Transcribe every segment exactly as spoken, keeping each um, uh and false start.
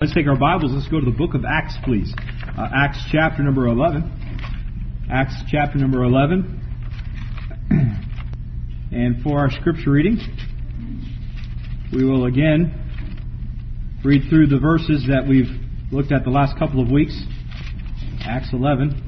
let's take our Bibles. Let's go to the book of Acts, please. Uh, Acts chapter number eleven. Acts chapter number eleven. And for our scripture reading, we will again read through the verses that we've looked at the last couple of weeks. Acts eleven.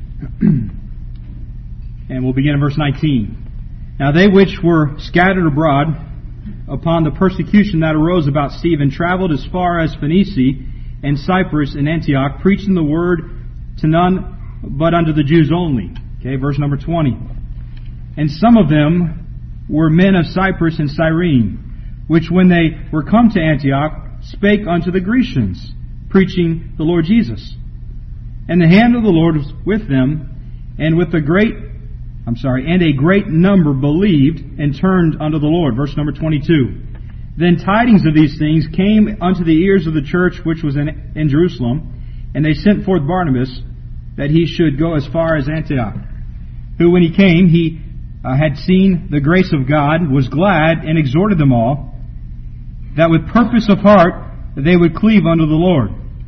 And we'll begin in verse nineteen. Now they which were scattered abroad upon the persecution that arose about Stephen traveled as far as Phoenicia and Cyprus and Antioch, preaching the word to none but unto the Jews only. Okay, verse number twenty. And some of them were men of Cyprus and Cyrene, which when they were come to Antioch spake unto the Grecians, preaching the Lord Jesus. And the hand of the Lord was with them, and with a great I'm sorry, and a great number believed and turned unto the Lord. Verse number twenty-two. Then tidings of these things came unto the ears of the church which was in, in Jerusalem, and they sent forth Barnabas, that he should go as far as Antioch. Who, when he came, he uh, had seen the grace of God, was glad, and exhorted them all, that with purpose of heart they would cleave unto the Lord.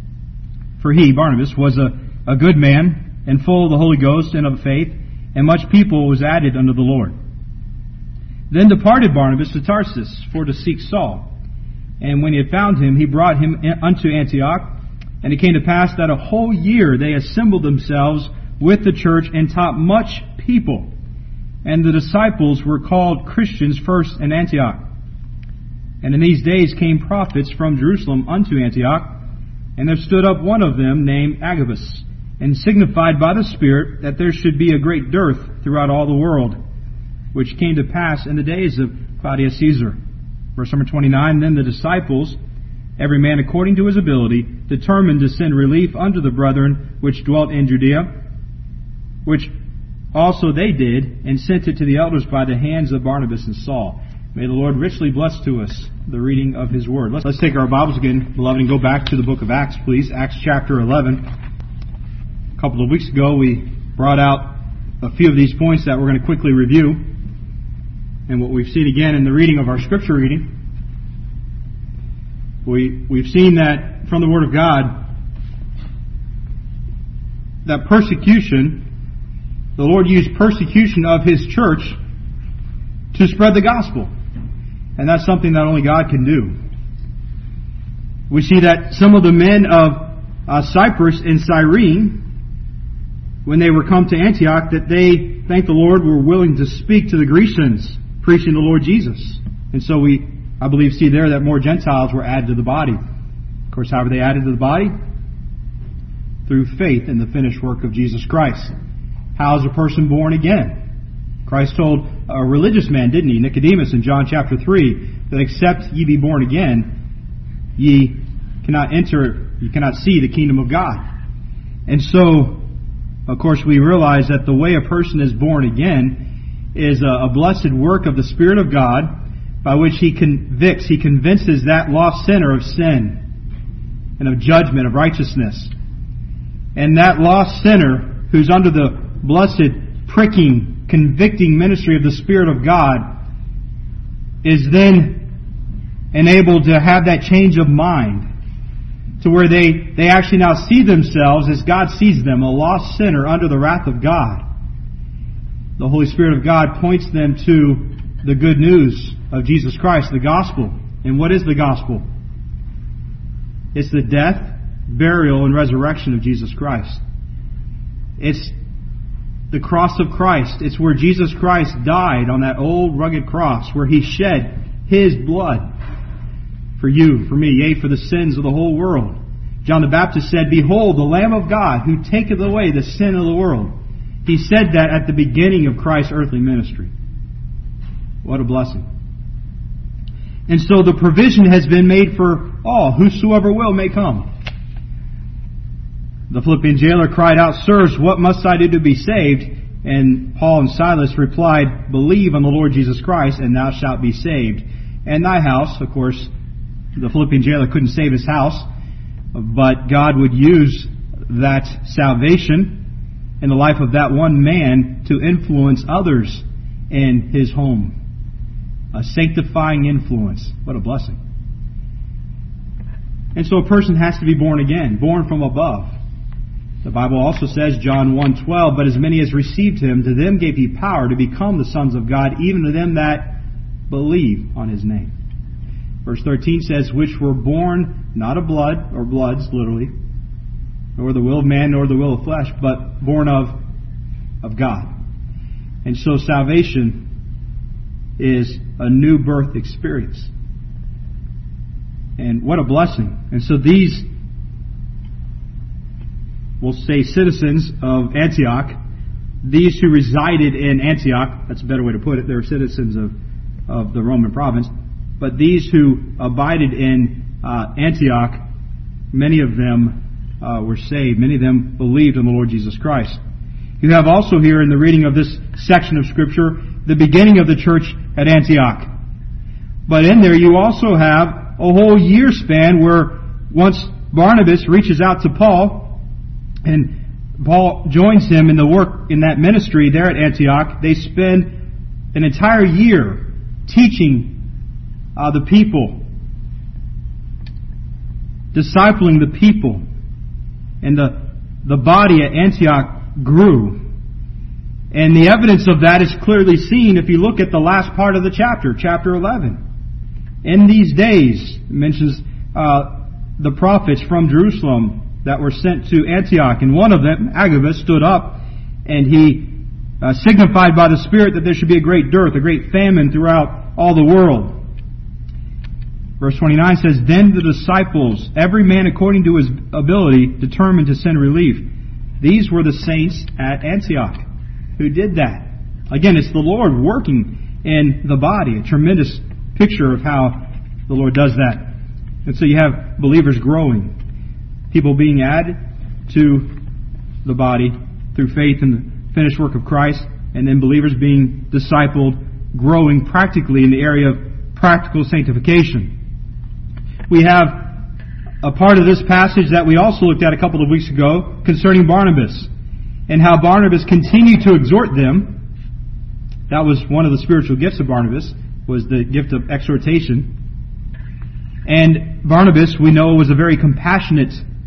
For he, Barnabas, was a, a good man, and full of the Holy Ghost and of faith, and much people was added unto the Lord. Then departed Barnabas to Tarsus for to seek Saul. And when he had found him, he brought him unto Antioch. And it came to pass that a whole year they assembled themselves with the church and taught much people. And the disciples were called Christians first in Antioch. And in these days came prophets from Jerusalem unto Antioch. And there stood up one of them named Agabus, and signified by the Spirit that there should be a great dearth throughout all the world, which came to pass in the days of Claudius Caesar. Verse number twenty-nine, Then the disciples, every man according to his ability, determined to send relief unto the brethren which dwelt in Judea, which also they did, and sent it to the elders by the hands of Barnabas and Saul. May the Lord richly bless to us the reading of His Word. Let's, let's take our Bibles again, beloved, and go back to the book of Acts, please. Acts chapter eleven. A couple of weeks ago, we brought out a few of these points that we're going to quickly review. And what we've seen again in the reading of our scripture reading, we, we've seen that from the Word of God, that persecution, the Lord used persecution of His church to spread the gospel. And that's something that only God can do. We see that some of the men of uh, Cyprus and Cyrene, when they were come to Antioch, that they, thank the Lord, were willing to speak to the Grecians, preaching the Lord Jesus. And so we, I believe, see there that more Gentiles were added to the body. Of course, how were they added to the body? Through faith in the finished work of Jesus Christ. How is a person born again? Christ told a religious man, didn't he, Nicodemus, in John chapter three, that except ye be born again, ye cannot enter, you cannot see the kingdom of God. And so, of course, we realize that the way a person is born again is a, a blessed work of the Spirit of God by which He convicts, He convinces that lost sinner of sin and of judgment, of righteousness. And that lost sinner who's under the blessed, pricking, convicting ministry of the Spirit of God is then enabled to have that change of mind, to where they, they actually now see themselves as God sees them, a lost sinner under the wrath of God. The Holy Spirit of God points them to the good news of Jesus Christ, the gospel. And what is the gospel? It's the death, burial, and resurrection of Jesus Christ. It's the cross of Christ. It's where Jesus Christ died on that old rugged cross, where He shed His blood for you, for me, yea, for the sins of the whole world. John the Baptist said, Behold, the Lamb of God, who taketh away the sin of the world. He said that at the beginning of Christ's earthly ministry. What a blessing. And so the provision has been made for all, whosoever will may come. The Philippian jailer cried out, Sirs, what must I do to be saved? And Paul and Silas replied, Believe on the Lord Jesus Christ, and thou shalt be saved. And thy house, of course, the Philippian jailer couldn't save his house, but God would use that salvation in the life of that one man to influence others in his home. A sanctifying influence. What a blessing. And so a person has to be born again, born from above. The Bible also says, John one twelve, but as many as received Him, to them gave He power to become the sons of God, even to them that believe on His name. Verse thirteen says, which were born not of blood, or bloods, literally, nor the will of man, nor the will of flesh, but born of, of God. And so salvation is a new birth experience. And what a blessing. And so these, we'll say citizens of Antioch, these who resided in Antioch, that's a better way to put it, they're citizens of, of the Roman province, but these who abided in uh, Antioch, many of them uh, were saved. Many of them believed in the Lord Jesus Christ. You have also here in the reading of this section of Scripture, the beginning of the church at Antioch. But in there you also have a whole year span where once Barnabas reaches out to Paul, and Paul joins him in the work in that ministry there at Antioch, they spend an entire year teaching uh, the people, discipling the people, and the the body at Antioch grew. And the evidence of that is clearly seen if you look at the last part of the chapter, chapter eleven. In these days, it mentions uh, the prophets from Jerusalem that were sent to Antioch. And one of them, Agabus, stood up and he uh, signified by the Spirit that there should be a great dearth, a great famine throughout all the world. Verse twenty-nine says, then the disciples, every man according to his ability, determined to send relief. These were the saints at Antioch who did that. Again, it's the Lord working in the body. A tremendous picture of how the Lord does that. And so you have believers growing. People being added to the body through faith in the finished work of Christ. And then believers being discipled, growing practically in the area of practical sanctification. We have a part of this passage that we also looked at a couple of weeks ago concerning Barnabas. And how Barnabas continued to exhort them. That was one of the spiritual gifts of Barnabas, was the gift of exhortation. And Barnabas, we know, was a very compassionate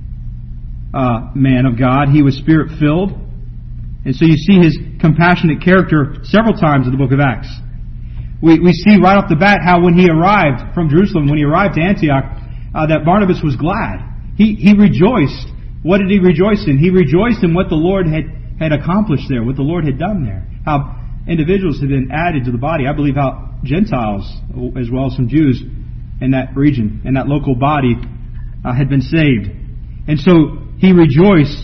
uh, man of God. He was Spirit-filled. And so you see his compassionate character several times in the book of Acts. We, we see right off the bat how when he arrived from Jerusalem, when he arrived to Antioch, uh, that Barnabas was glad. He, he rejoiced. What did he rejoice in? He rejoiced in what the Lord had, had accomplished there, what the Lord had done there. How individuals had been added to the body. I believe how Gentiles, as well as some Jews in that region, in that local body, uh, had been saved. And so he rejoiced.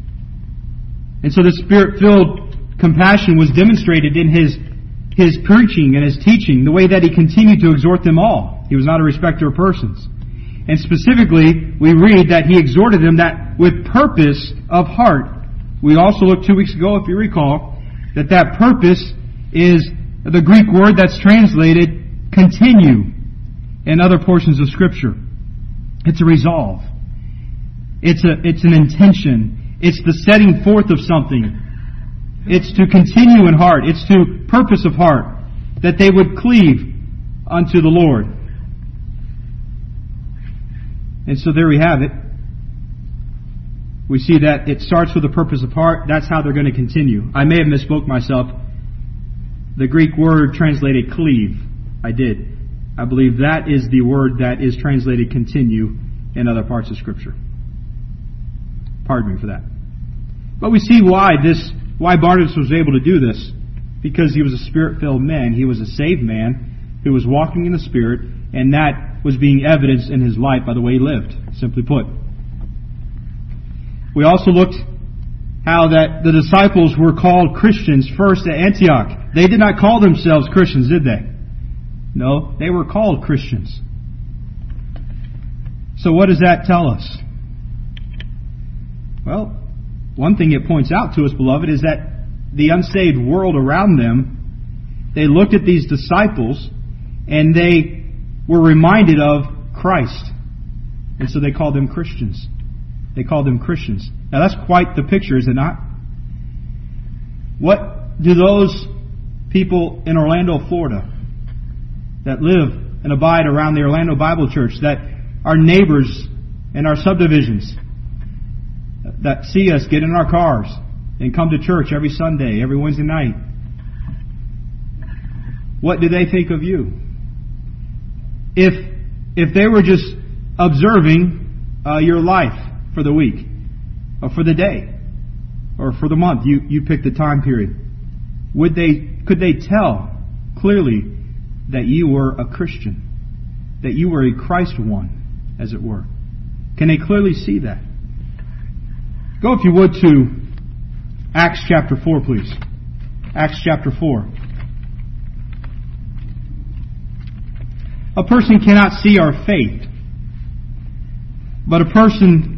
And so the Spirit-filled compassion was demonstrated in his his preaching and his teaching, the way that he continued to exhort them all. He was not a respecter of persons. And specifically, we read that he exhorted them that with purpose of heart. We also looked two weeks ago, if you recall, that that purpose is the Greek word that's translated continue in other portions of Scripture. It's a resolve. It's a it's an intention. It's the setting forth of something. It's to continue in heart. It's to purpose of heart, that they would cleave unto the Lord. And so there we have it. We see that it starts with a purpose of heart. That's how they're going to continue. I may have misspoke myself. The Greek word translated cleave. I did. I believe that is the word that is translated continue in other parts of Scripture. Pardon me for that. But we see why this, why Barnabas was able to do this. Because he was a Spirit-filled man. He was a saved man who was walking in the Spirit, and that was being evidenced in his life by the way he lived, simply put. We also looked how that the disciples were called Christians first at Antioch. They did not call themselves Christians, did they? No, they were called Christians. So what does that tell us? Well, one thing it points out to us, beloved, is that the unsaved world around them, they looked at these disciples and they were reminded of Christ. And so they called them Christians. They called them Christians. Now that's quite the picture, is it not? What do those people in Orlando, Florida, that live and abide around the Orlando Bible Church, that are neighbors in our subdivisions that see us get in our cars and come to church every Sunday, every Wednesday night, what do they think of you? If if they were just observing uh, your life for the week, or for the day, or for the month, you, you pick the time period, would they could they tell clearly that you were a Christian, that you were a Christ one, as it were? Can they clearly see that? Go, if you would, to Acts chapter four, please. Acts chapter four. A person cannot see our faith, but a person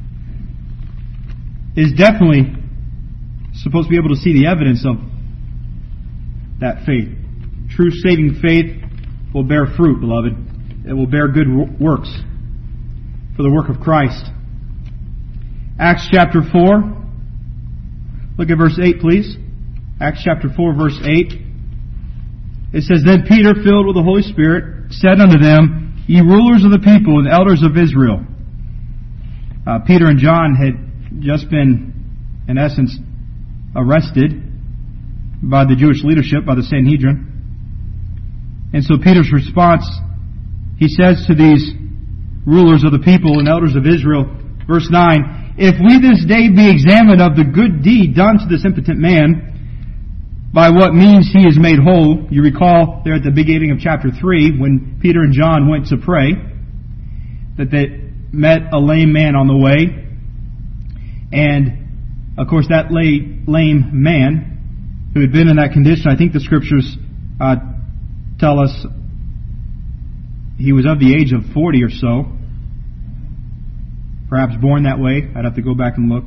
is definitely supposed to be able to see the evidence of that faith. True saving faith will bear fruit, beloved. It will bear good works for the work of Christ. Acts chapter four. Look at verse eight, please. Acts chapter four, verse eight. It says, Then Peter, filled with the Holy Spirit, said unto them, Ye rulers of the people and elders of Israel. Uh, Peter and John had just been, in essence, arrested by the Jewish leadership, by the Sanhedrin. And so Peter's response, he says to these rulers of the people and elders of Israel, verse nine, If we this day be examined of the good deed done to this impotent man, by what means he is made whole. You recall there at the beginning of chapter three, when Peter and John went to pray, that they met a lame man on the way. And, of course, that lame man who had been in that condition, I think the scriptures uh, tell us he was of the age of forty or so. Perhaps born that way. I'd have to go back and look.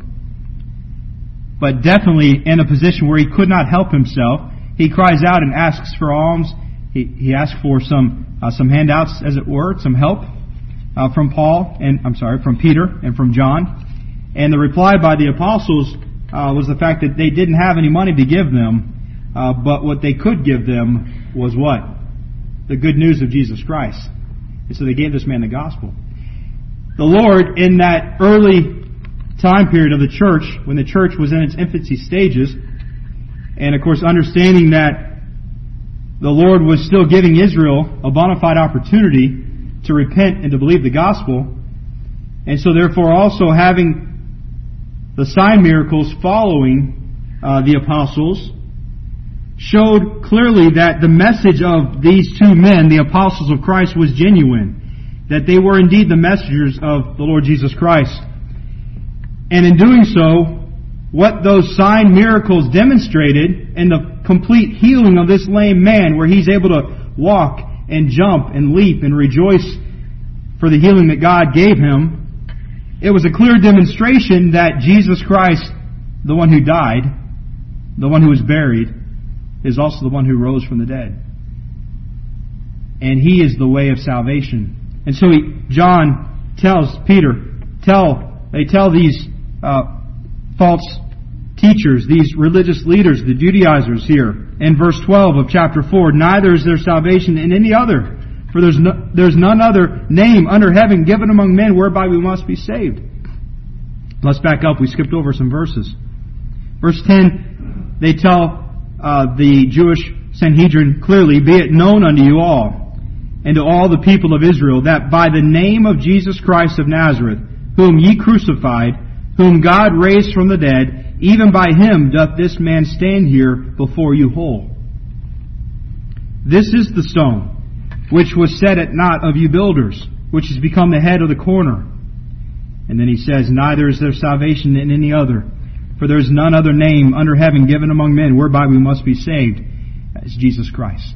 But definitely in a position where he could not help himself. He cries out and asks for alms. He, he asks for some uh, some handouts, as it were, some help uh, from Paul, and I'm sorry, from Peter and from John. And the reply by the apostles uh, was the fact that they didn't have any money to give them, uh, but what they could give them was what? The good news of Jesus Christ. And so they gave this man the gospel. The Lord, in that early time period of the church, when the church was in its infancy stages, and of course understanding that the Lord was still giving Israel a bona fide opportunity to repent and to believe the gospel, and so therefore also having the sign miracles following uh, the apostles, showed clearly that the message of these two men, the apostles of Christ, was genuine, that they were indeed the messengers of the Lord Jesus Christ. And in doing so, what those sign miracles demonstrated in the complete healing of this lame man, where he's able to walk and jump and leap and rejoice for the healing that God gave him, it was a clear demonstration that Jesus Christ, the one who died, the one who was buried, is also the one who rose from the dead. And He is the way of salvation. And so he, John tells Peter, tell, they tell these uh, false teachers, these religious leaders, the Judaizers here, in verse twelve of chapter four, Neither is there salvation in any other, for there's no, there's none other name under heaven given among men whereby we must be saved. Let's back up. We skipped over some verses. Verse ten, they tell uh, the Jewish Sanhedrin clearly, Be it known unto you all, and to all the people of Israel, that by the name of Jesus Christ of Nazareth, whom ye crucified, whom God raised from the dead, even by Him doth this man stand here before you whole. This is the stone which was set at naught of you builders, which has become the head of the corner. And then he says, Neither is there salvation in any other, for there is none other name under heaven given among men whereby we must be saved, as Jesus Christ.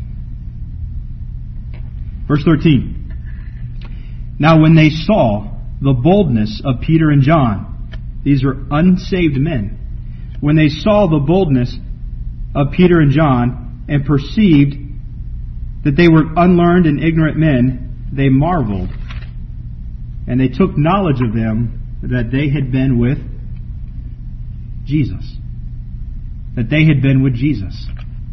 Verse thirteen. Now when they saw the boldness of Peter and John, these are unsaved men, when they saw the boldness of Peter and John and perceived that they were unlearned and ignorant men, they marveled. And they took knowledge of them that they had been with Jesus. That they had been with Jesus.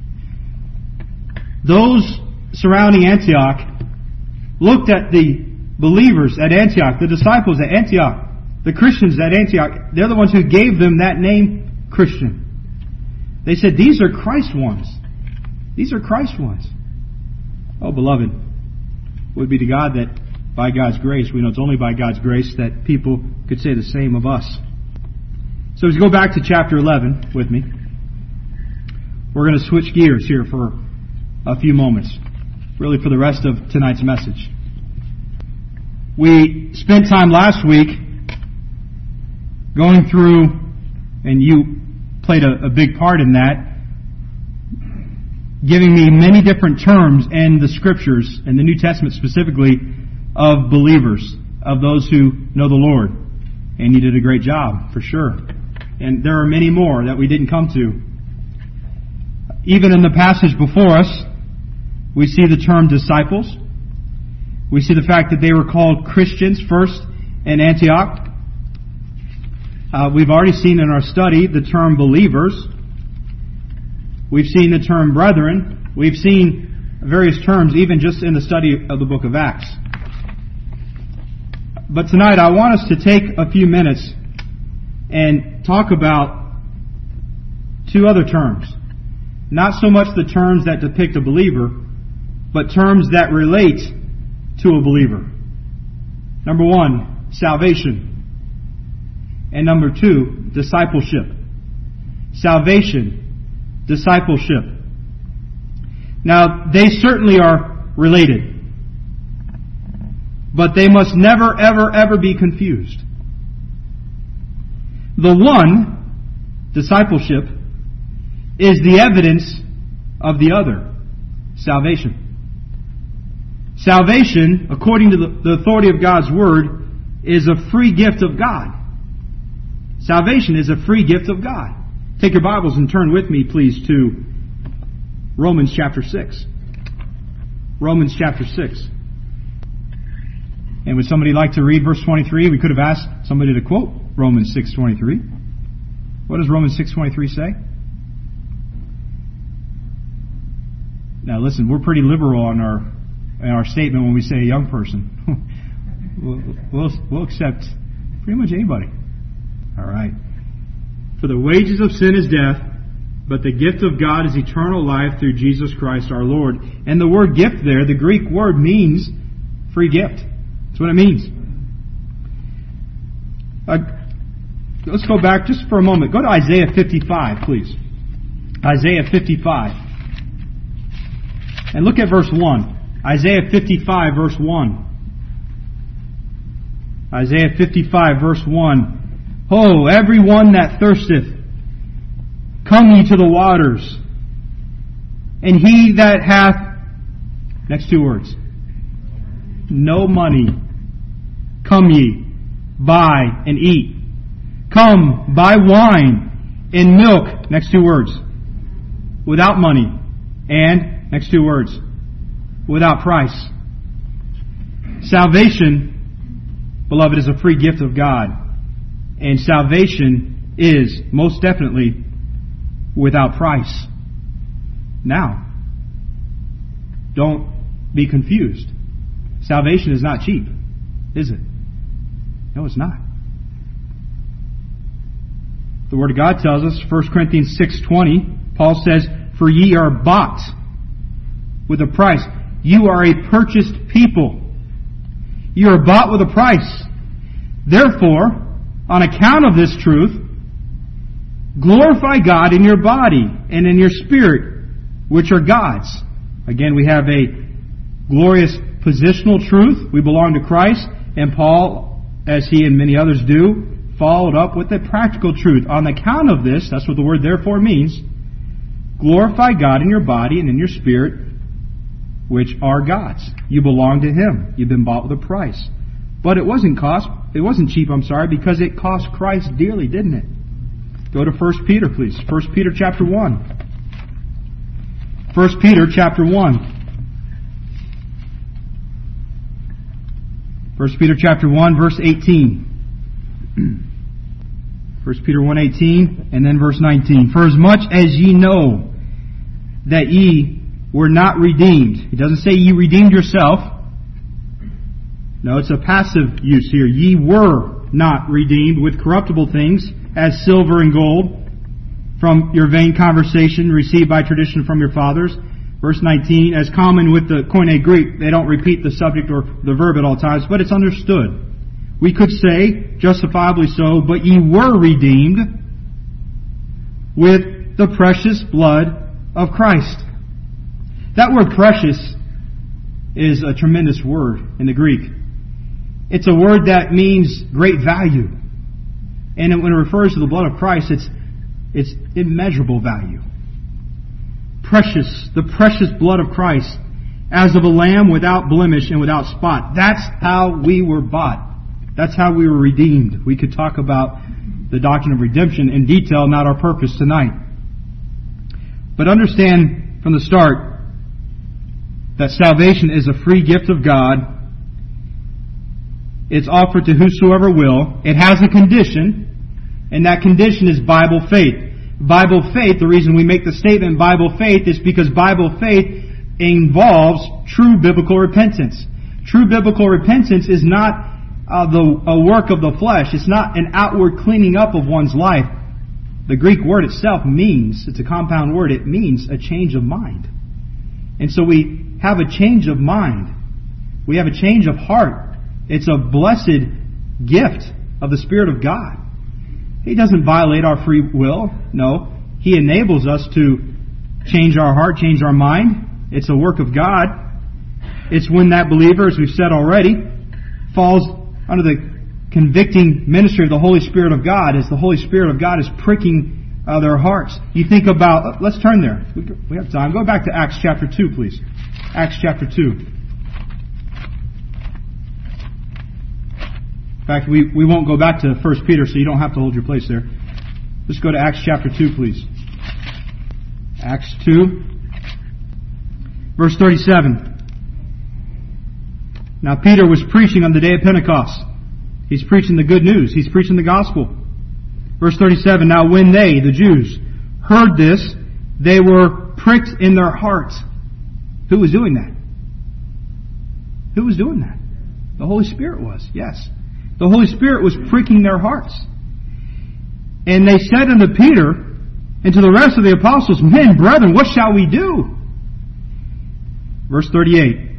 Those surrounding Antioch looked at the believers at Antioch, the disciples at Antioch, the Christians at Antioch, they're the ones who gave them that name, Christian. They said, these are Christ ones. These are Christ ones. Oh, beloved, would be to God that by God's grace, we know it's only by God's grace that people could say the same of us. So as we go back to chapter eleven with me, we're going to switch gears here for a few moments, really for the rest of tonight's message. We spent time last week going through, and you played a, a big part in that, giving me many different terms in the Scriptures, and the New Testament specifically, of believers, of those who know the Lord. And you did a great job, for sure. And there are many more that we didn't come to. Even in the passage before us, we see the term disciples. We see the fact that they were called Christians first in Antioch. Uh, we've already seen in our study the term believers. We've seen the term brethren. We've seen various terms even just in the study of the book of Acts. But tonight I want us to take a few minutes and talk about two other terms. Not so much the terms that depict a believer, but terms that relate to a believer. Number one, salvation. And number two, discipleship. Salvation, discipleship. Now, they certainly are related. But they must never, ever, ever be confused. The one, discipleship, is the evidence of the other, salvation. Salvation, according to the, the authority of God's Word, is a free gift of God. Salvation is a free gift of God. Take your Bibles and turn with me, please, to Romans chapter six. Romans chapter six. And would somebody like to read verse twenty-three? We could have asked somebody to quote Romans six twenty-three. What does Romans six twenty-three say? Now listen, we're pretty liberal on our in our statement when we say a young person. we'll, we'll, we'll accept pretty much anybody. All right. For the wages of sin is death, but the gift of God is eternal life through Jesus Christ our Lord. And the word gift there, the Greek word, means free gift. That's what it means. Uh, let's go back just for a moment. Go to Isaiah fifty-five, please. Isaiah fifty-five. And look at verse one. Isaiah fifty-five, verse one. Isaiah fifty-five, verse one. Ho, everyone that thirsteth, come ye to the waters. And he that hath, next two words, no money, come ye, buy and eat. Come, buy wine and milk, next two words, without money. And, next two words, without price. Salvation, beloved, is a free gift of God. And salvation is most definitely without price. Now, don't be confused. Salvation is not cheap, is it? No, it's not. The Word of God tells us, First Corinthians six twenty, Paul says, for ye are bought with a price. You are a purchased people. You are bought with a price. Therefore, on account of this truth, glorify God in your body and in your spirit, which are God's. Again, we have a glorious positional truth. We belong to Christ. And Paul, as he and many others do, followed up with a practical truth. On account of this, that's what the word therefore means, glorify God in your body and in your spirit, which are God's. You belong to Him. You've been bought with a price. But it wasn't cost, it wasn't cheap, I'm sorry, because it cost Christ dearly, didn't it? Go to First Peter, please. First Peter chapter one. First Peter chapter one. First Peter chapter one, verse eighteen. First Peter one eighteen, and then verse nineteen. For as much as ye know that ye were not redeemed. He doesn't say ye redeemed yourself. No, it's a passive use here. Ye were not redeemed with corruptible things, as silver and gold, from your vain conversation received by tradition from your fathers. Verse nineteen, as common with the Koine Greek, they don't repeat the subject or the verb at all times, but it's understood. We could say, justifiably so, but ye were redeemed with the precious blood of Christ. That word precious is a tremendous word in the Greek. It's a word that means great value. And when it refers to the blood of Christ, it's it's immeasurable value. Precious, the precious blood of Christ, as of a lamb without blemish and without spot. That's how we were bought. That's how we were redeemed. We could talk about the doctrine of redemption in detail, not our purpose tonight. But understand from the start that salvation is a free gift of God. It's offered to whosoever will. It has a condition, and that condition is Bible faith. Bible faith, the reason we make the statement Bible faith is because Bible faith involves true biblical repentance. True biblical repentance is not uh, the a work of the flesh. It's not an outward cleaning up of one's life. The Greek word itself means, it's a compound word, it means a change of mind. And so we have a change of mind. We have a change of heart. It's a blessed gift of the Spirit of God. He doesn't violate our free will. No. He enables us to change our heart, change our mind. It's a work of God. It's when that believer, as we've said already, falls under the convicting ministry of the Holy Spirit of God, as the Holy Spirit of God is pricking uh, their hearts. You think about, let's turn there. We have time. Go back to Acts chapter two, please. Acts chapter two. In fact, we, we won't go back to First Peter, so you don't have to hold your place there. Let's go to Acts chapter two, please. Acts two, verse thirty-seven. Now Peter was preaching on the day of Pentecost. He's preaching the good news. He's preaching the gospel. Verse thirty-seven, now when they, the Jews, heard this, they were pricked in their hearts. Who was doing that? Who was doing that? The Holy Spirit was, yes. The Holy Spirit was pricking their hearts. And they said unto Peter and to the rest of the apostles, men, brethren, what shall we do? Verse thirty-eight.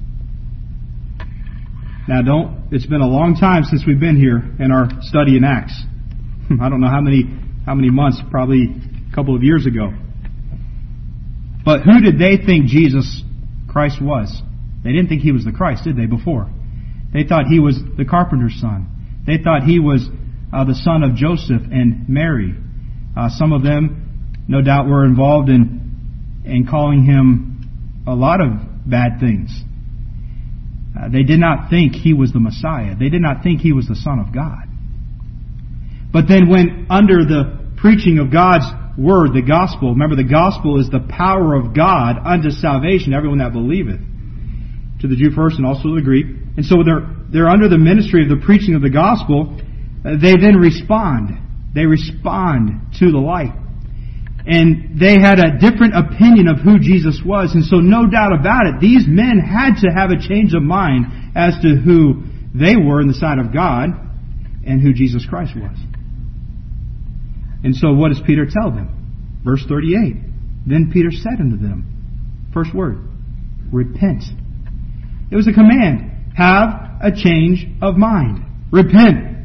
Now don't, it's been a long time since we've been here in our study in Acts. I don't know how many, how many months, probably a couple of years ago. But who did they think Jesus Christ was? They didn't think He was the Christ, did they, before? They thought He was the carpenter's son. They thought He was uh, the son of Joseph and Mary. Uh, some of them, no doubt, were involved in, in calling Him a lot of bad things. Uh, they did not think He was the Messiah. They did not think He was the Son of God. But then when under the preaching of God's Word, the gospel, remember the gospel is the power of God unto salvation, everyone that believeth. To the Jew first and also to the Greek. And so they're, they're under the ministry of the preaching of the gospel. Uh, they then respond. They respond to the light. And they had a different opinion of who Jesus was. And so no doubt about it, these men had to have a change of mind as to who they were in the sight of God and who Jesus Christ was. And so what does Peter tell them? Verse thirty-eight. Then Peter said unto them, first word, repent. It was a command. Have a change of mind. Repent.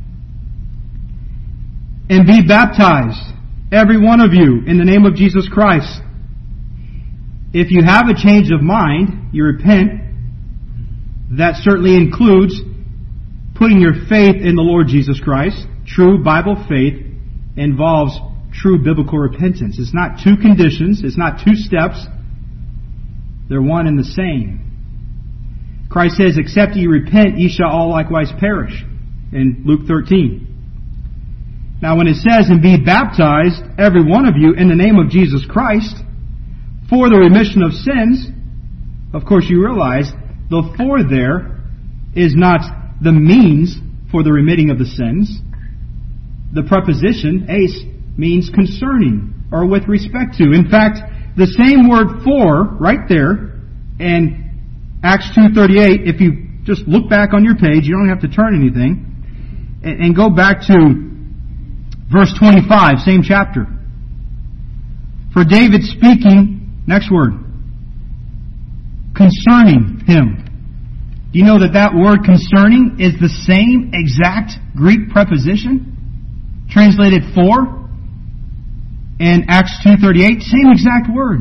And be baptized, every one of you, in the name of Jesus Christ. If you have a change of mind, you repent. That certainly includes putting your faith in the Lord Jesus Christ. True Bible faith involves true biblical repentance. It's not two conditions. It's not two steps. They're one and the same. Christ says, except ye repent, ye shall all likewise perish. In Luke thirteen. Now when it says, and be baptized, every one of you, in the name of Jesus Christ, for the remission of sins, of course you realize, the for there is not the means for the remitting of the sins. The preposition, eis, means concerning, or with respect to. In fact, the same word for, right there, in Acts two thirty-eight, if you just look back on your page. You don't have to turn anything. And, and go back to verse twenty-five, same chapter. For David speaking, next word, concerning him. Do you know that that word concerning is the same exact Greek preposition? Translated for in Acts two thirty-eight, same exact word.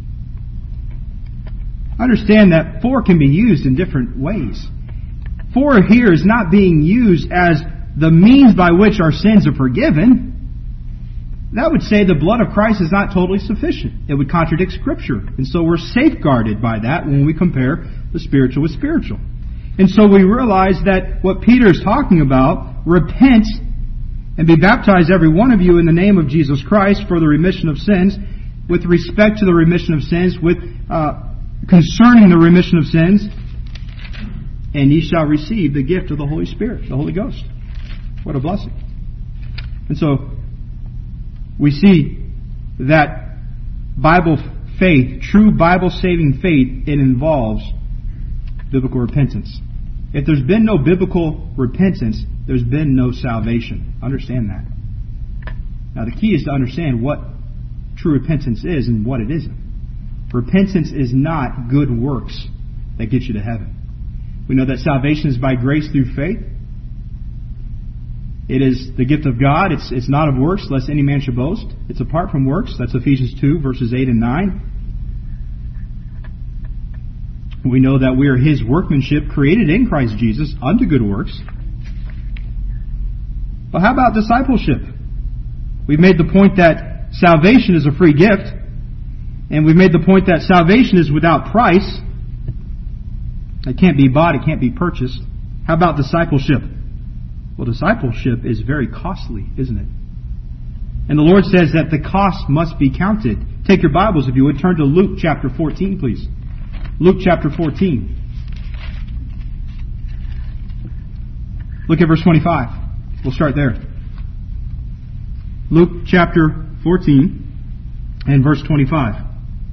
Understand that for can be used in different ways. For here is not being used as the means by which our sins are forgiven. That would say the blood of Christ is not totally sufficient. It would contradict Scripture. And so we're safeguarded by that when we compare the spiritual with spiritual. And so we realize that what Peter is talking about, repent and be baptized every one of you in the name of Jesus Christ for the remission of sins, with respect to the remission of sins, with uh, concerning the remission of sins, and ye shall receive the gift of the Holy Spirit, the Holy Ghost. What a blessing. And so we see that Bible faith, true Bible-saving faith, it involves biblical repentance. If there's been no biblical repentance, there's been no salvation. Understand that. Now the key is to understand what true repentance is and what it isn't. Repentance is not good works that get you to heaven. We know that salvation is by grace through faith. It is the gift of God. It's, it's not of works, lest any man should boast. It's apart from works. That's Ephesians two, verses eight and nine. We know that we are His workmanship, created in Christ Jesus, unto good works. But how about discipleship? We've made the point that salvation is a free gift. And we've made the point that salvation is without price. It can't be bought. It can't be purchased. How about discipleship? Well, discipleship is very costly, isn't it? And the Lord says that the cost must be counted. Take your Bibles, if you would. Turn to Luke chapter fourteen, please. Luke chapter fourteen. Look at verse twenty-five. We'll start there. Luke chapter fourteen and verse twenty-five.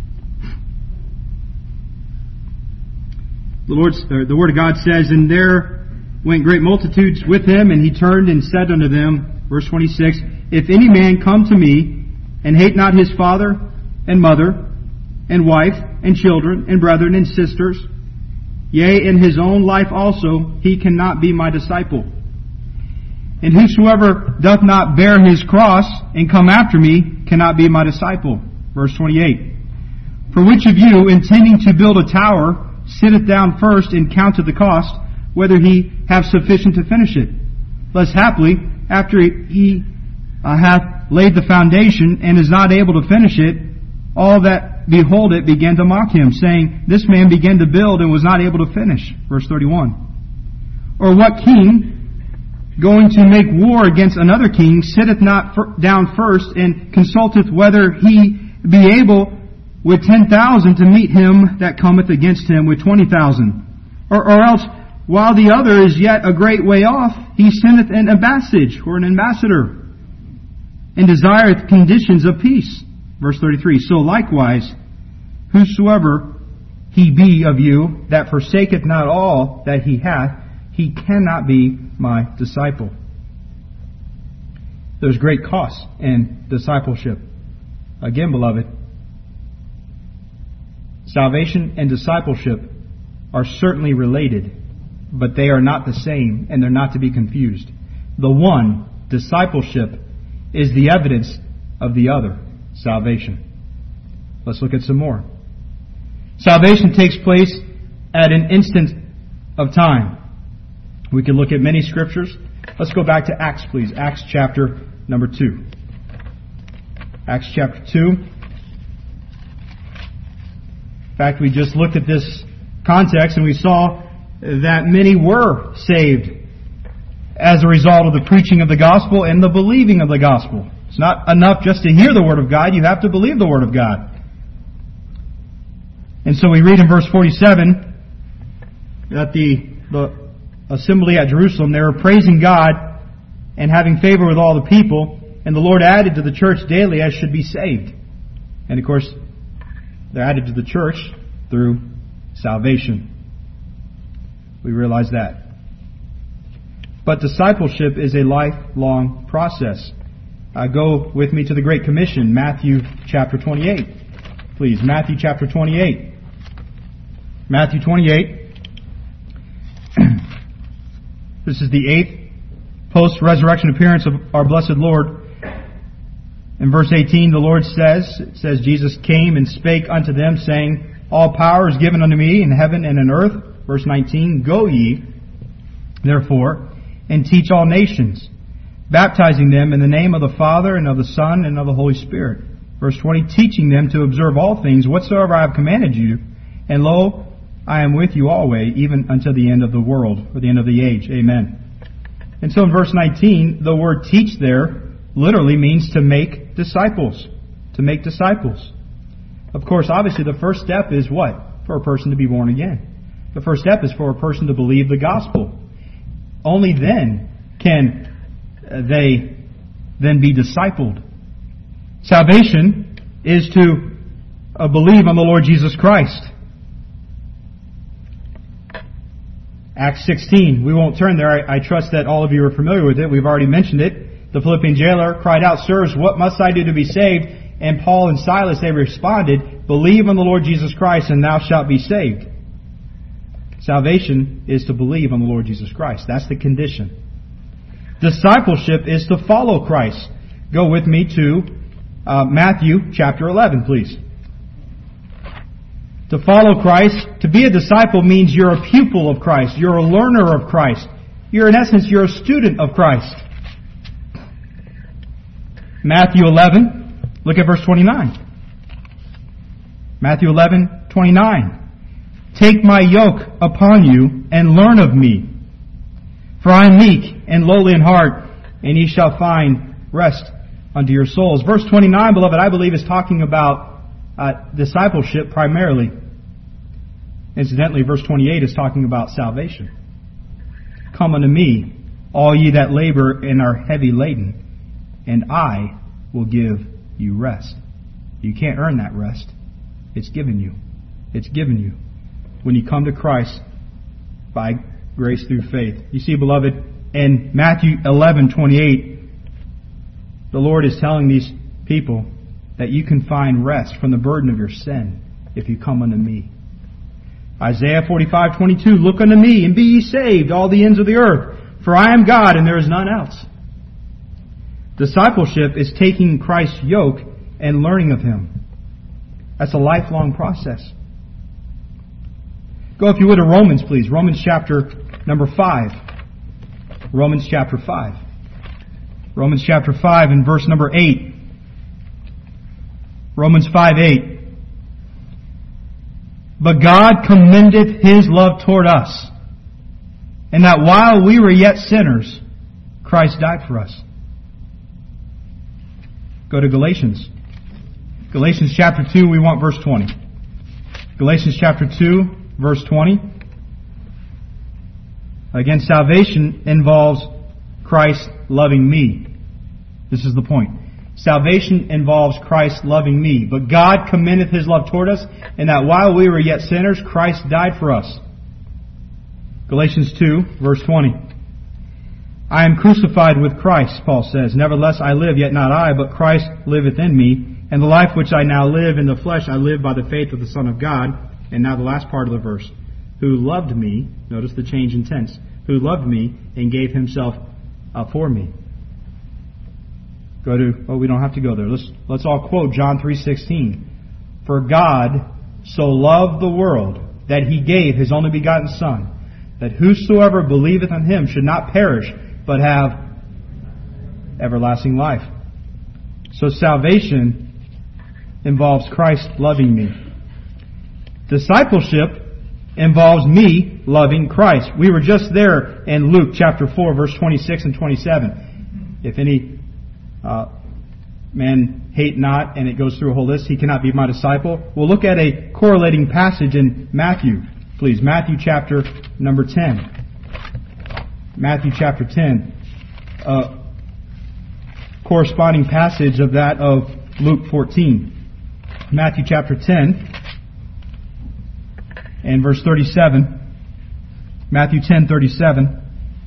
The Lord, the Word of God says, and there went great multitudes with him, and he turned and said unto them, verse twenty-six, if any man come to me, and hate not his father, and mother, and wife, and children, and brethren, and sisters, yea, and his own life also, he cannot be my disciple. And whosoever doth not bear his cross, and come after me, cannot be my disciple. Verse twenty-eight, for which of you, intending to build a tower, sitteth down first and counteth the cost, whether he have sufficient to finish it? Lest haply, after he uh, hath laid the foundation, and is not able to finish it, all that behold it began to mock him, saying, this man began to build and was not able to finish. Verse thirty-one. Or what king, going to make war against another king, sitteth not for, down first, and consulteth whether he be able with ten thousand to meet him that cometh against him with twenty thousand? Or, or else, while the other is yet a great way off, he sendeth an ambassage, or an ambassador, and desireth conditions of peace. Verse thirty-three, so likewise, whosoever he be of you, that forsaketh not all that he hath, he cannot be my disciple. There's great cost in discipleship. Again, beloved, salvation and discipleship are certainly related, but they are not the same, and they're not to be confused. The one, discipleship, is the evidence of the other, salvation. Let's look at some more. Salvation takes place at an instant of time. We can look at many scriptures. Let's go back to Acts, please. Acts chapter number two. Acts chapter two. In fact, we just looked at this context and we saw that many were saved as a result of the preaching of the gospel and the believing of the gospel. It's not enough just to hear the Word of God. You have to believe the Word of God. And so we read in verse forty-seven that the, the assembly at Jerusalem, they were praising God and having favor with all the people, and the Lord added to the church daily as should be saved. And of course, they're added to the church through salvation. We realize that. But discipleship is a lifelong process. Uh, go with me to the Great Commission, Matthew chapter twenty-eight. Please, Matthew chapter twenty-eight. Matthew twenty-eight. This is the eighth post-resurrection appearance of our blessed Lord. In verse eighteen, the Lord says, it says, Jesus came and spake unto them, saying, All power is given unto me in heaven and in earth. Verse nineteen, Go ye, therefore, and teach all nations, baptizing them in the name of the Father and of the Son and of the Holy Spirit. Verse twenty, Teaching them to observe all things whatsoever I have commanded you. And lo, I am with you always, even until the end of the world, or the end of the age. Amen. And so in verse nineteen, the word teach there literally means to make disciples. To make disciples. Of course, obviously the first step is what? For a person to be born again. The first step is for a person to believe the gospel. Only then can they then be discipled. Salvation is to uh, believe on the Lord Jesus Christ. Acts sixteen. We won't turn there. I, I trust that all of you are familiar with it. We've already mentioned it. The Philippian jailer cried out, Sirs, what must I do to be saved? And Paul and Silas, they responded, Believe on the Lord Jesus Christ, and thou shalt be saved. Salvation is to believe on the Lord Jesus Christ. That's the condition. Discipleship is to follow Christ. Go with me to uh, Matthew chapter eleven, please. To follow Christ, to be a disciple means you're a pupil of Christ. You're a learner of Christ. You're, in essence, you're a student of Christ. Matthew eleven, look at verse twenty-nine. Matthew eleven, twenty-nine. Take my yoke upon you and learn of me. For I am meek and lowly in heart, and ye shall find rest unto your souls. Verse twenty-nine, beloved, I believe is talking about uh, discipleship primarily. Incidentally, verse twenty-eight is talking about salvation. Come unto me, all ye that labor and are heavy laden, and I will give you rest. You can't earn that rest. It's given you. It's given you. When you come to Christ by grace through faith. You see, beloved, in Matthew eleven twenty-eight, the Lord is telling these people that you can find rest from the burden of your sin if you come unto me. Isaiah forty-five twenty-two, Look unto me and be ye saved, all the ends of the earth, for I am God and there is none else. Discipleship is taking Christ's yoke and learning of Him. That's a lifelong process. Go, if you would, to Romans, please. Romans chapter number five. Romans chapter five. Romans chapter five and verse number eight. Romans five eight. But God commendeth His love toward us, and that while we were yet sinners, Christ died for us. Go to Galatians. Galatians chapter two, we want verse twenty. Galatians chapter two, verse twenty. Again, salvation involves Christ loving me. This is the point. Salvation involves Christ loving me. But God commendeth His love toward us, and that while we were yet sinners, Christ died for us. Galatians two, verse twenty. I am crucified with Christ, Paul says. Nevertheless I live, yet not I, but Christ liveth in me. And the life which I now live in the flesh, I live by the faith of the Son of God. And now the last part of the verse. Who loved me, notice the change in tense, who loved me and gave Himself uh, for me. Go to, oh, we don't have to go there. Let's, let's all quote John three sixteen. For God so loved the world that He gave His only begotten Son, that whosoever believeth on Him should not perish, but have everlasting life. So salvation involves Christ loving me. Discipleship involves me loving Christ. We were just there in Luke chapter four, verse twenty-six and twenty-seven. If any uh, man hate not, and it goes through a whole list, he cannot be my disciple. We'll look at a correlating passage in Matthew, please. Matthew chapter number ten. Matthew chapter ten. Uh, corresponding passage of that of Luke fourteen. Matthew chapter ten and verse thirty-seven. Matthew ten thirty-seven.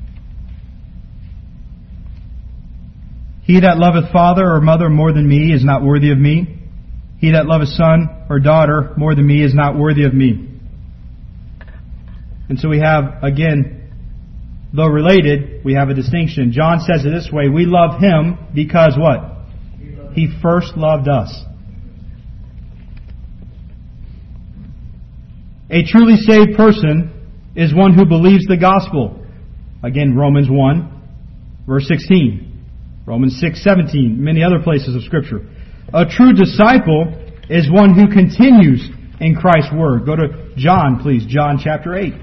He that loveth father or mother more than me is not worthy of me. He that loveth son or daughter more than me is not worthy of me. And so we have, again, though related, we have a distinction. John says it this way, we love Him because what? He first loved us. A truly saved person is one who believes the gospel. Again, Romans one, verse sixteen. Romans six seventeen, many other places of Scripture. A true disciple is one who continues in Christ's Word. Go to John, please. John chapter eight.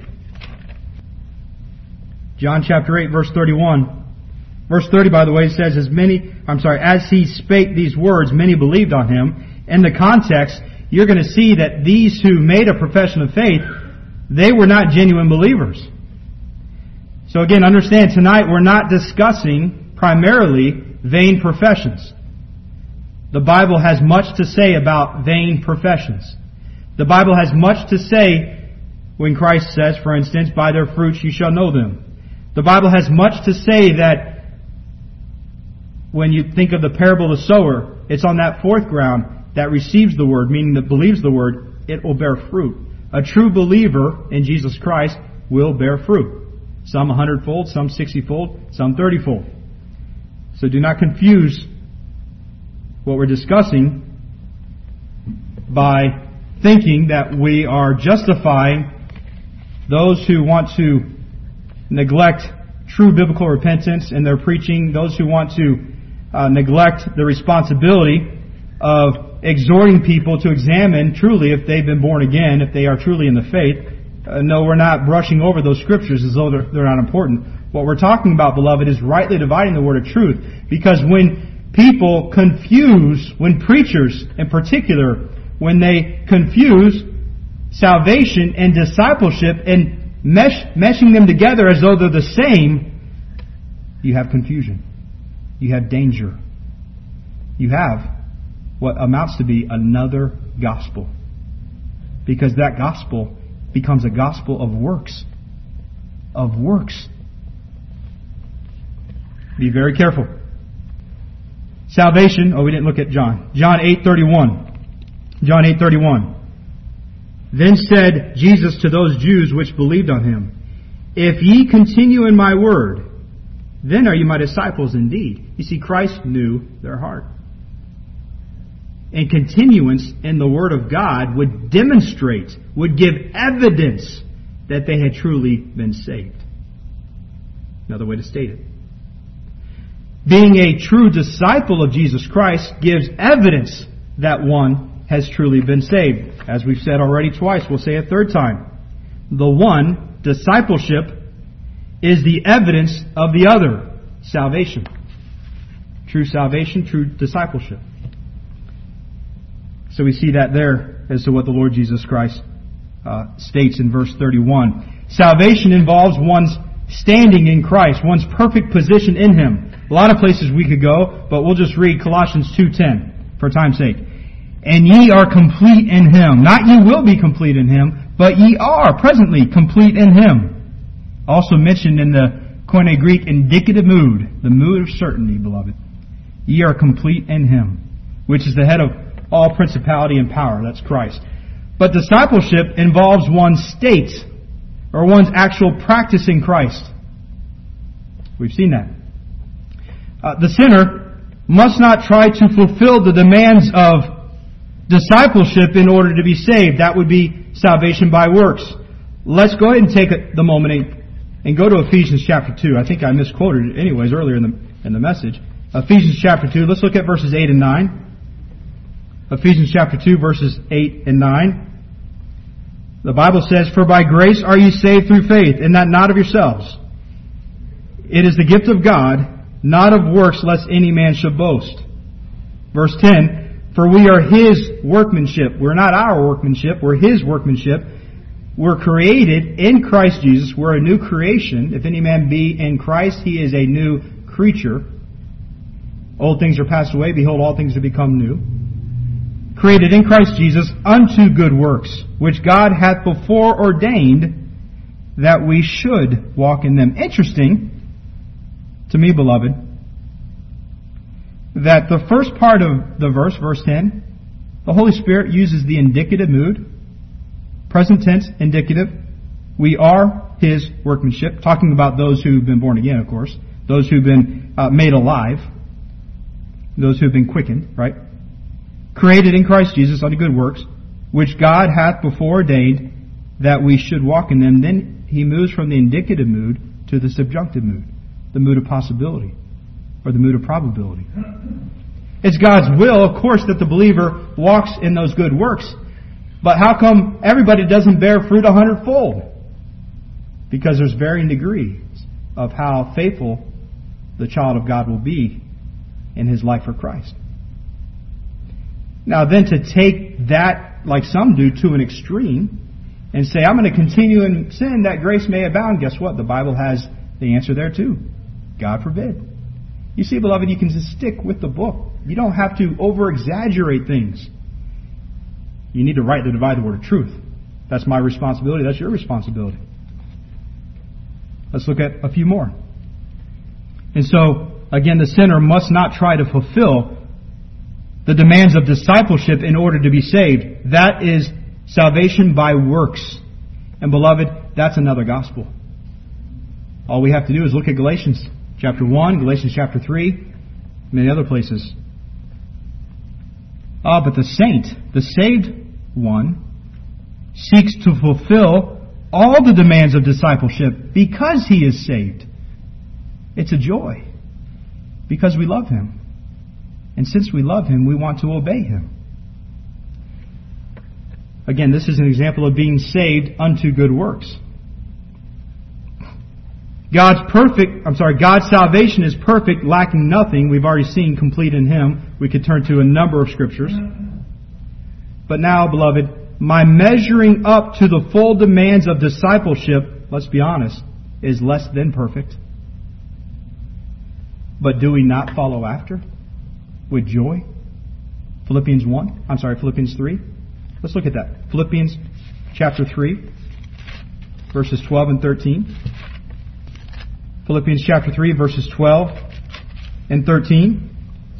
John chapter eight, verse thirty-one. Verse thirty, by the way, says, as many, I'm sorry, as he spake these words, many believed on him. In the context, you're going to see that these who made a profession of faith, they were not genuine believers. So again, understand, tonight we're not discussing primarily vain professions. The Bible has much to say about vain professions. The Bible has much to say when Christ says, for instance, by their fruits you shall know them. The Bible has much to say that when you think of the parable of the sower, it's on that fourth ground that receives the word, meaning that believes the word, it will bear fruit. A true believer in Jesus Christ will bear fruit. Some a hundredfold, some sixtyfold, some thirtyfold. So do not confuse what we're discussing by thinking that we are justifying those who want to neglect true biblical repentance in their preaching, those who want to uh, neglect the responsibility of exhorting people to examine truly if they've been born again, if they are truly in the faith. Uh, no, we're not brushing over those scriptures as though they're, they're not important. What we're talking about, beloved, is rightly dividing the word of truth. Because when people confuse, when preachers in particular, when they confuse salvation and discipleship and mesh, meshing them together as though they're the same, you have confusion. You have danger. You have what amounts to be another gospel. Because that gospel becomes a gospel of works. Of works. Be very careful. Salvation, oh we didn't look at John. John eight thirty-one. John eight thirty-one. Then said Jesus to those Jews which believed on him, if ye continue in my word, then are you my disciples indeed. You see, Christ knew their heart. And continuance in the Word of God would demonstrate, would give evidence that they had truly been saved. Another way to state it. Being a true disciple of Jesus Christ gives evidence that one has truly been saved. As we've said already twice, we'll say a third time. The one, discipleship, is the evidence of the other, salvation. True salvation, true discipleship. So we see that there as to what the Lord Jesus Christ uh, states in verse thirty-one. Salvation involves one's standing in Christ, one's perfect position in Him. A lot of places we could go, but we'll just read Colossians two ten for time's sake. And ye are complete in Him. Not ye will be complete in Him, but ye are presently complete in Him. Also mentioned in the Koine Greek indicative mood, the mood of certainty, beloved. Ye are complete in Him, which is the head of all principality and power. That's Christ. But discipleship involves one's state or one's actual practice in Christ. We've seen that. Uh, the sinner must not try to fulfill the demands of discipleship in order to be saved. That would be salvation by works. Let's go ahead and take the moment and, and go to Ephesians chapter two. I think I misquoted it anyways earlier in the, in the message. Ephesians chapter two. Let's look at verses eight and nine. Ephesians chapter two, verses eight and nine. The Bible says, for by grace are ye saved through faith, and that not of yourselves. It is the gift of God, not of works, lest any man should boast. Verse ten, for we are His workmanship. We're not our workmanship, we're His workmanship. We're created in Christ Jesus. We're a new creation. If any man be in Christ, he is a new creature. Old things are passed away, behold, all things are become new. Created in Christ Jesus unto good works, which God hath before ordained that we should walk in them. Interesting to me, beloved, that the first part of the verse, verse ten, the Holy Spirit uses the indicative mood, present tense indicative. We are His workmanship, talking about those who've been born again, of course, those who've been uh, made alive, those who've been quickened, right? Created in Christ Jesus unto good works, which God hath before ordained that we should walk in them. Then He moves from the indicative mood to the subjunctive mood, the mood of possibility, or the mood of probability. It's God's will, of course, that the believer walks in those good works. But how come everybody doesn't bear fruit a hundredfold? Because there's varying degrees of how faithful the child of God will be in his life for Christ. Now then, to take that, like some do, to an extreme and say, I'm going to continue in sin that grace may abound, guess what? The Bible has the answer there too. God forbid. You see, beloved, you can just stick with the book. You don't have to over-exaggerate things. You need to rightly divide the word of truth. That's my responsibility. That's your responsibility. Let's look at a few more. And so, again, the sinner must not try to fulfill the demands of discipleship in order to be saved. That is salvation by works. And beloved, that's another gospel. All we have to do is look at Galatians chapter one, Galatians chapter three, many other places. Ah, but the saint, the saved one, seeks to fulfill all the demands of discipleship because he is saved. It's a joy because we love Him. And since we love Him, we want to obey Him. Again, this is an example of being saved unto good works. God's perfect, I'm sorry, God's salvation is perfect, lacking nothing. We've already seen complete in Him. We could turn to a number of scriptures. But now, beloved, my measuring up to the full demands of discipleship, let's be honest, is less than perfect. But do we not follow after with joy? Philippians one, I'm sorry, Philippians three. Let's look at that. Philippians chapter three, verses twelve and thirteen. Philippians chapter three, verses twelve and thirteen.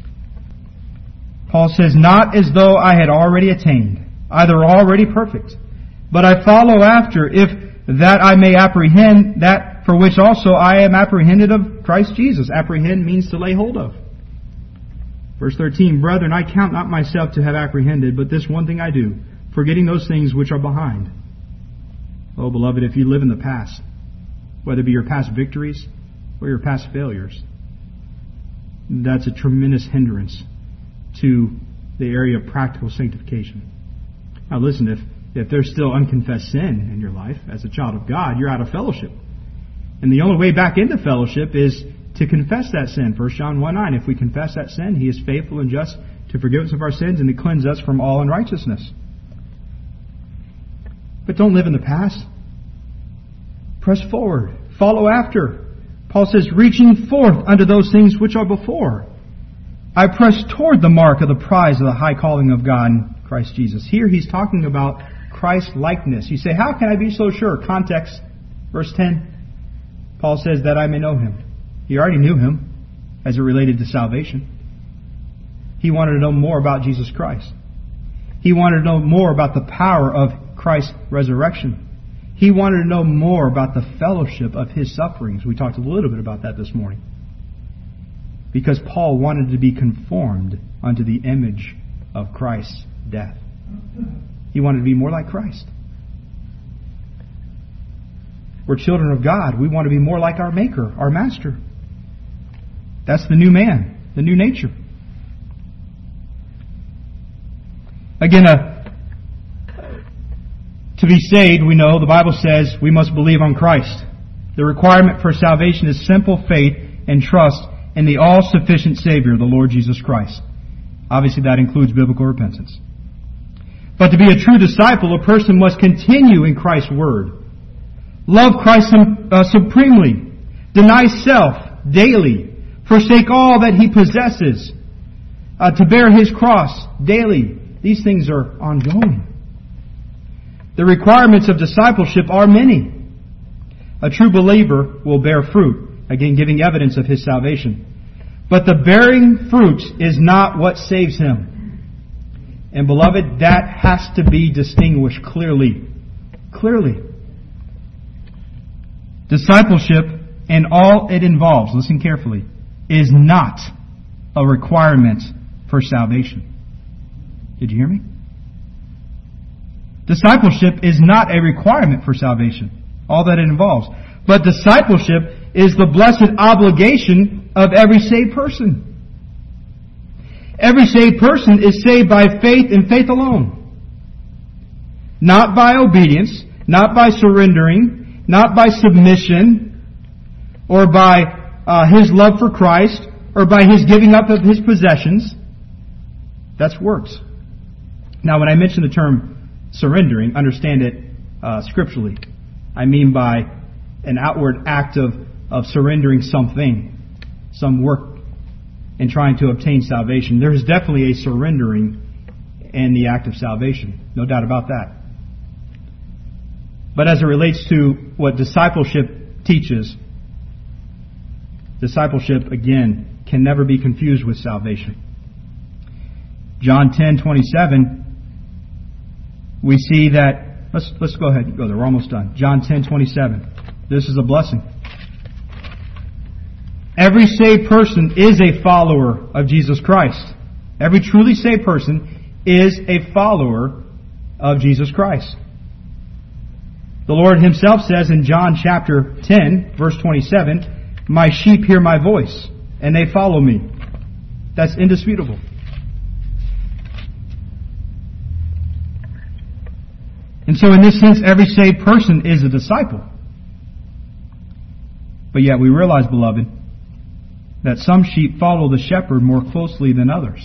Paul says, not as though I had already attained, either already perfect, but I follow after, if that I may apprehend that for which also I am apprehended of Christ Jesus. Apprehend means to lay hold of. Verse thirteen, brethren, I count not myself to have apprehended, but this one thing I do, forgetting those things which are behind. Oh, beloved, if you live in the past, whether it be your past victories or your past failures, that's a tremendous hindrance to the area of practical sanctification. Now listen, if, if there's still unconfessed sin in your life as a child of God, you're out of fellowship. And the only way back into fellowship is to confess that sin. First John one nine, if we confess that sin, He is faithful and just to forgive us of our sins and to cleanse us from all unrighteousness. But don't live in the past. Press forward. Follow after. Paul says, reaching forth unto those things which are before. I press toward the mark of the prize of the high calling of God in Christ Jesus. Here he's talking about Christ-likeness. You say, how can I be so sure? Context, verse ten. Paul says that I may know Him. He already knew Him as it related to salvation. He wanted to know more about Jesus Christ. He wanted to know more about the power of Christ's resurrection. He wanted to know more about the fellowship of His sufferings. We talked a little bit about that this morning. Because Paul wanted to be conformed unto the image of Christ's death. He wanted to be more like Christ. We're children of God. We want to be more like our Maker, our Master. That's the new man, the new nature. Again, uh, to be saved, we know the Bible says we must believe on Christ. The requirement for salvation is simple faith and trust in the all-sufficient Savior, the Lord Jesus Christ. Obviously, that includes biblical repentance. But to be a true disciple, a person must continue in Christ's Word. Love Christ uh, supremely. Deny self daily. Forsake all that he possesses. Uh, to bear his cross daily. These things are ongoing. The requirements of discipleship are many. A true believer will bear fruit, again giving evidence of his salvation. But the bearing fruit is not what saves him. And beloved, that has to be distinguished clearly. Clearly. Discipleship and all it involves, listen carefully, is not a requirement for salvation. Did you hear me? Discipleship is not a requirement for salvation, all that it involves. But discipleship is the blessed obligation of every saved person. Every saved person is saved by faith and faith alone. Not by obedience, not by surrendering, not by submission, or by uh, his love for Christ, or by his giving up of his possessions. That's works. Now, when I mention the term surrendering, understand it uh, scripturally. I mean by an outward act of, of surrendering something, some work, in trying to obtain salvation. There is definitely a surrendering in the act of salvation. No doubt about that. But as it relates to what discipleship teaches, discipleship, again, can never be confused with salvation. John ten twenty-seven, we see that, let's let's go ahead and go there. We're almost done. John ten twenty-seven. This is a blessing. Every saved person is a follower of Jesus Christ. Every truly saved person is a follower of Jesus Christ. The Lord Himself says in John chapter ten, verse twenty-seven, "My sheep hear my voice, and they follow me." That's indisputable. And so in this sense, every saved person is a disciple. But yet we realize, beloved, that some sheep follow the shepherd more closely than others.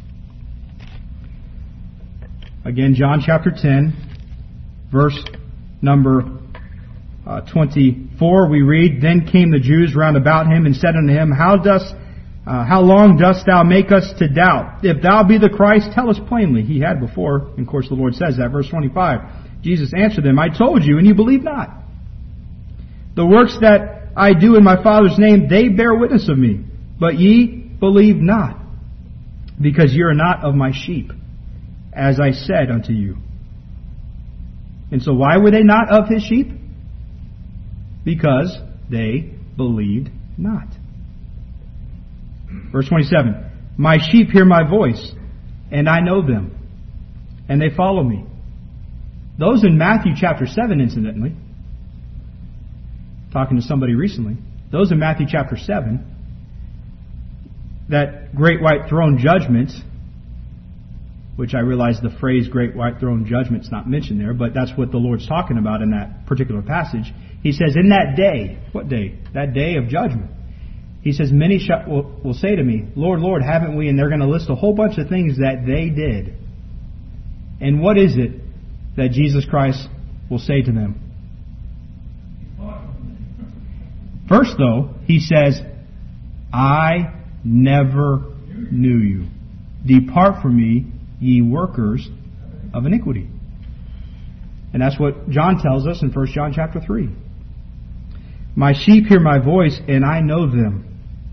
Again, John chapter ten, verse number uh, twenty-four, we read, "Then came the Jews round about him and said unto him, How dost, uh, how long dost thou make us to doubt? If thou be the Christ, tell us plainly." He had before, and of course the Lord says that, verse twenty-five. Jesus answered them, "I told you, and you believe not. The works that I do in my Father's name, they bear witness of me. But ye believe not, because ye are not of my sheep, as I said unto you." And so why were they not of His sheep? Because they believed not. Verse twenty-seven, "My sheep hear my voice, and I know them, and they follow me." Those in Matthew chapter seven, incidentally, talking to somebody recently, those in Matthew chapter seven, that great white throne judgment, which I realize the phrase great white throne judgment is not mentioned there, but that's what the Lord's talking about in that particular passage. He says, in that day, what day? That day of judgment. He says, many shall, will, will say to me, "Lord, Lord, haven't we?" And they're going to list a whole bunch of things that they did. And what is it that Jesus Christ will say to them? First, though, He says, "I never knew you. Depart from me, ye workers of iniquity." And that's what John tells us in First John chapter three. "My sheep hear my voice, and I know them.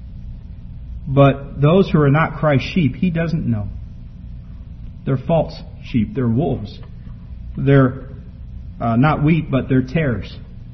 But those who are not Christ's sheep, He doesn't know. They're false sheep. They're wolves. They're uh, not wheat, but they're tares."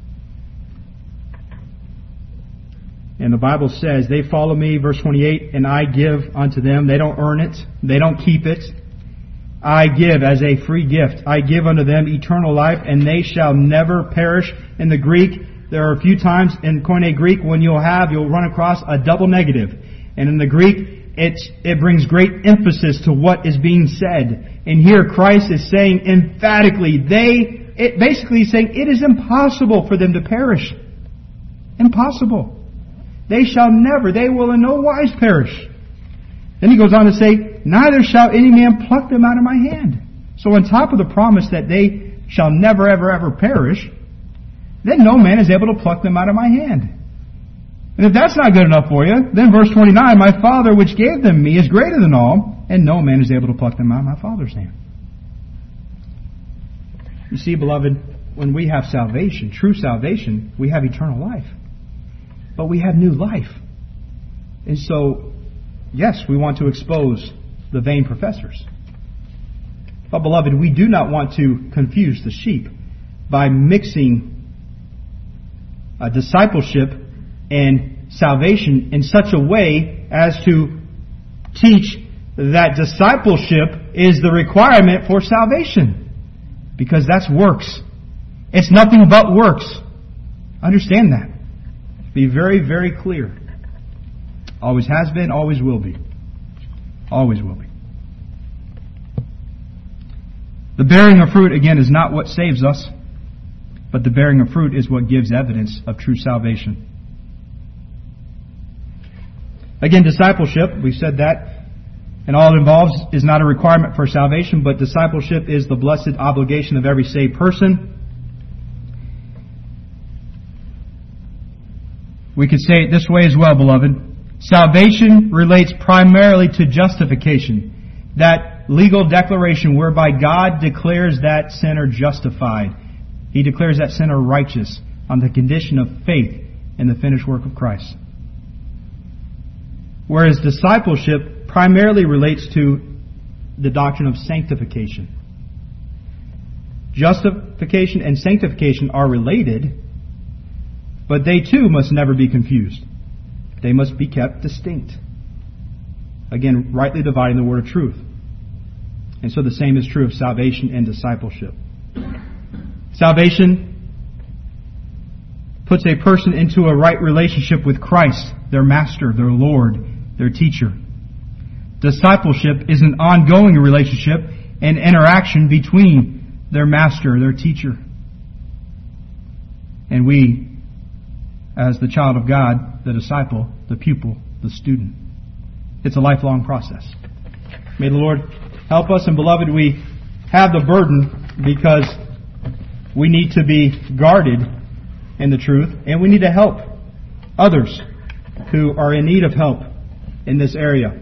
And the Bible says, "They follow me," verse twenty-eight, "and I give unto them." They don't earn it. They don't keep it. "I give as a free gift. I give unto them eternal life, and they shall never perish." In the Greek, there are a few times in Koine Greek when you'll have, you'll run across a double negative. And in the Greek, it's, it brings great emphasis to what is being said. And here Christ is saying emphatically, they, it basically is saying it is impossible for them to perish. Impossible. They shall never, they will in no wise perish. Then He goes on to say, "Neither shall any man pluck them out of my hand." So on top of the promise that they shall never, ever, ever perish, then no man is able to pluck them out of my hand. And if that's not good enough for you, then verse twenty-nine, "My Father which gave them me is greater than all, and no man is able to pluck them out of my Father's hand." You see, beloved, when we have salvation, true salvation, we have eternal life. But we have new life. And so, yes, we want to expose the vain professors. But beloved, we do not want to confuse the sheep by mixing uh, discipleship and salvation in such a way as to teach that discipleship is the requirement for salvation. Because that's works. It's nothing but works. Understand that. Be very, very clear. Always has been, always will be. Always will be. The bearing of fruit, again, is not what saves us, but the bearing of fruit is what gives evidence of true salvation. Again, discipleship, we've said that, and all it involves is not a requirement for salvation, but discipleship is the blessed obligation of every saved person. We could say it this way as well, beloved. Salvation relates primarily to justification, that legal declaration whereby God declares that sinner justified. He declares that sinner righteous on the condition of faith in the finished work of Christ. Whereas discipleship primarily relates to the doctrine of sanctification. Justification and sanctification are related, but they too must never be confused. They must be kept distinct. Again, rightly dividing the word of truth. And so the same is true of salvation and discipleship. Salvation puts a person into a right relationship with Christ, their master, their Lord, their teacher. Discipleship is an ongoing relationship and interaction between their master, their teacher, and we, as the child of God, the disciple, the pupil, the student. It's a lifelong process. May the Lord help us, and beloved, we have the burden because we need to be guarded in the truth, and we need to help others who are in need of help in this area.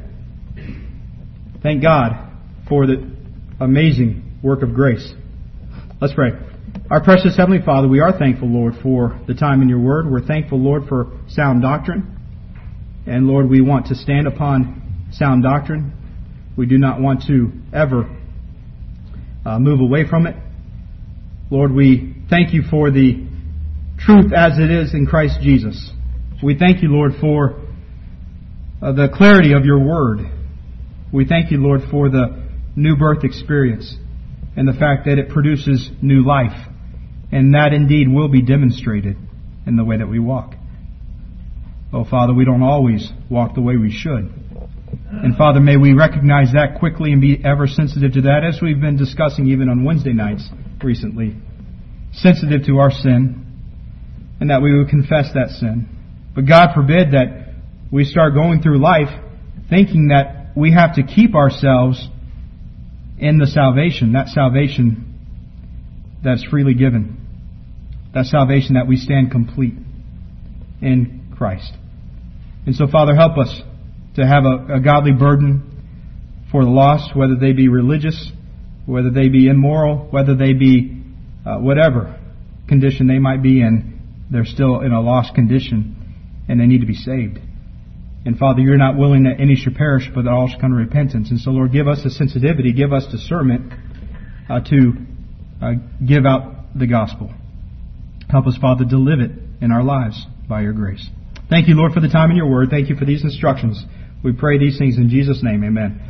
Thank God for the amazing work of grace. Let's pray. Our precious Heavenly Father, we are thankful, Lord, for the time in your word. We're thankful, Lord, for sound doctrine. And Lord, we want to stand upon sound doctrine. We do not want to ever uh, move away from it. Lord, we thank you for the truth as it is in Christ Jesus. We thank you, Lord, for uh, the clarity of your word. We thank you, Lord, for the new birth experience and the fact that it produces new life. And that indeed will be demonstrated in the way that we walk. Oh, Father, we don't always walk the way we should. And Father, may we recognize that quickly and be ever sensitive to that, as we've been discussing even on Wednesday nights recently. Sensitive to our sin, and that we would confess that sin. But God forbid that we start going through life thinking that we have to keep ourselves in the salvation, that salvation that's freely given. That salvation that we stand complete in Christ. And so, Father, help us to have a, a godly burden for the lost, whether they be religious, whether they be immoral, whether they be uh, whatever condition they might be in. They're still in a lost condition, and they need to be saved. And Father, you're not willing that any should perish, but that all should come to repentance. And so, Lord, give us a sensitivity, give us discernment uh, to uh, give out the gospel. Help us, Father, to live it in our lives by your grace. Thank you, Lord, for the time in your word. Thank you for these instructions. We pray these things in Jesus' name. Amen.